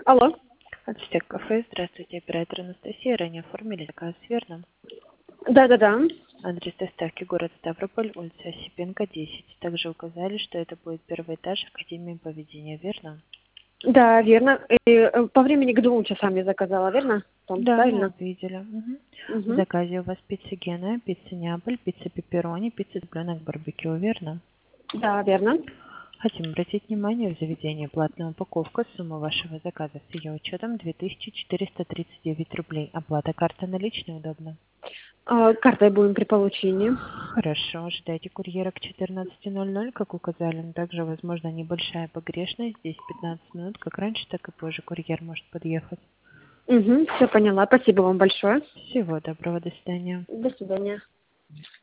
Алло. Ацтек кафе. Здравствуйте, оператор Анастасия. Ранее оформили заказ, верно? Да-да-да. Адрес доставки город Ставрополь, улица Осипенко, 10. Также указали, что это будет первый этаж Академии поведения, верно? Да, верно. По времени к 2 часам я заказала, верно? Там, Да, мы правильно? увидели. В Угу. заказе у вас пицца Гена, пицца Неаполь, пицца Пепперони, пицца цыпленок барбекю, верно? Да, верно. Хотим обратить внимание, в заведении платная упаковка. Сумма вашего заказа с ее учетом 2439 рублей. Оплата карта наличной удобно. Картой будем при получении. Хорошо, ждайте курьера к 14:00, как указали, но также возможно небольшая погрешность, здесь 15 минут, как раньше, так и позже курьер может подъехать. Угу. Все поняла. Спасибо вам большое. Всего доброго, до свидания. До свидания.